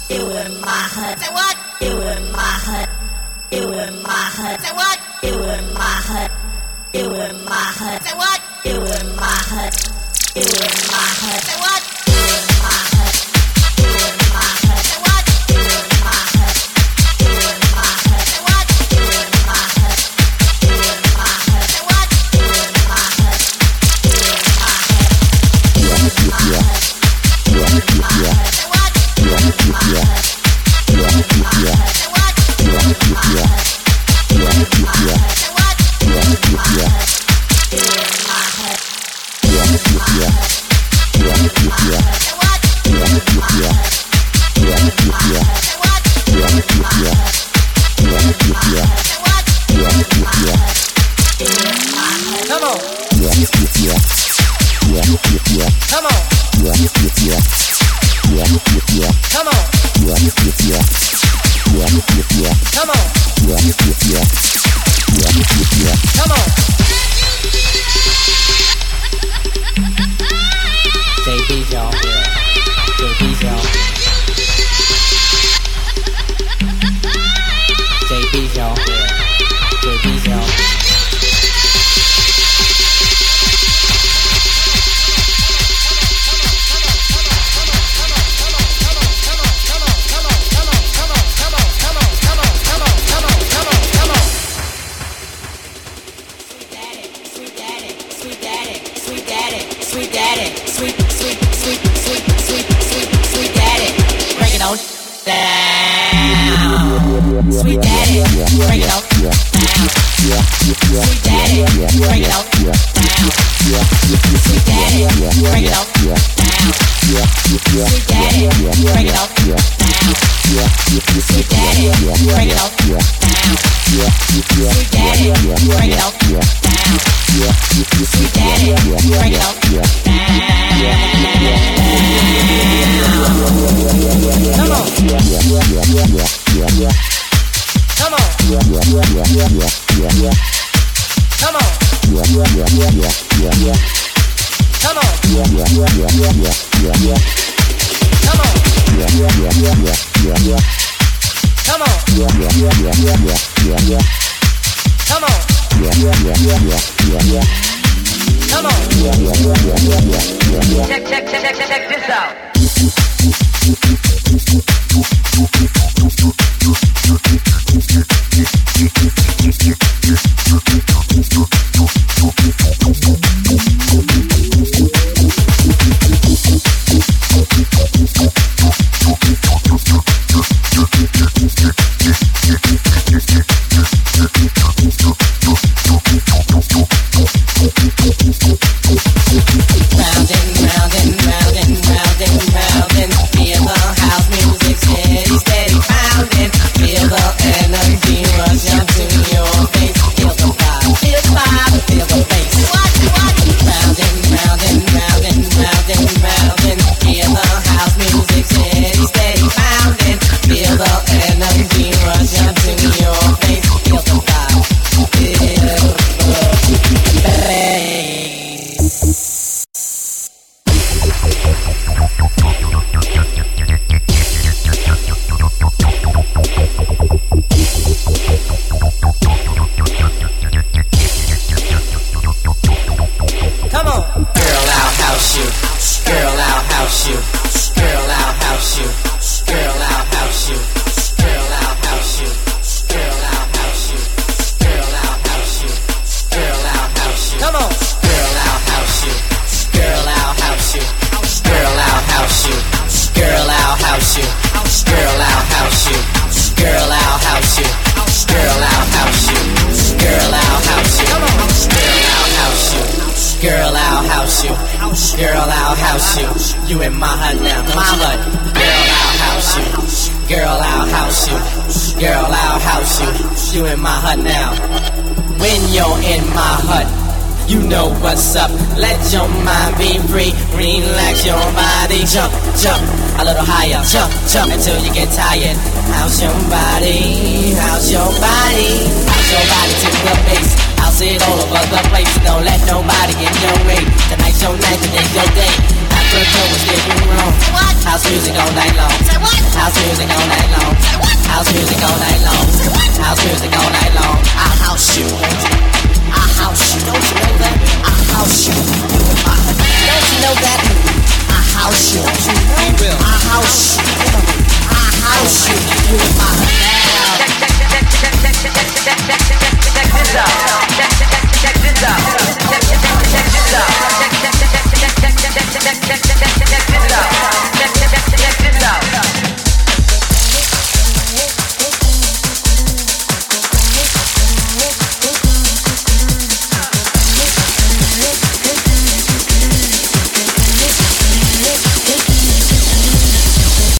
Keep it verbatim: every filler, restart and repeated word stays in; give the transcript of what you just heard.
You in my hut. Say what? You in my hut. You in my hut. Say what? You in my hut. You in my hut. Say what? You in my hut. You in my hut. Say what? You in my hut. You in my hut. Say what? You in my hut. You in my hut. Say what? You in my hut. You in my hut. Say what? You in my hut. You in my hut. You in my hut. You in my hut. Say what? You in my hut. You in my hut. Say what? You in my hut. You in my hut. Say what? You in my hut. You in my hut. You in my hut. You in my hut. Say what? You in my hut. You in my hut. Say what? You in my hut. You in my hut. Say what? You in my hut. You in my hut. Come on. Yeah, yeah, yeah. Yeah, yeah. Come on. Yeah, yeah, yeah. Yeah, yeah. Come on. Yeah, yeah, yeah. Yeah, yeah. Come on. Yeah, yeah. Yeah, yeah. Come on. J B's y'all. J B's y'all. J B's y'all. J B's y'all. Sweet daddy, sweet, sweet, sweet, sweet, sweet, sweet, sweet daddy, break it on down. Sweet daddy, break it on down. Sweet daddy, break it on down. Sweet daddy, break it on down. Sweet daddy, break it on down. Sweet daddy, break it on down. Sweet daddy, break it on down. Sweet daddy, break it on down. Come on. Come on. Come on. Come on. Come on. Come on. Come on. Come on. Check, check, check, check, check this out. You in my hut now, my hut. Girl, I'll house you. Girl, I'll house you. Girl, I'll house you. You in my hut now. When you're in my hut, you know what's up. Let your mind be free. Relax your body. Jump, jump a little higher. Jump, jump until you get tired. How's your body? How's your body? How's your body to the base? I'll sit all over the place. Don't let nobody in your way. Tonight's your night, today's your day. After a tour, we're still wrong. House music all night long. House music all night long. House music all night long. House music all night long. I house you. I house you. Don't you know that? I house you. You in my hood. Don't you know that? I house you.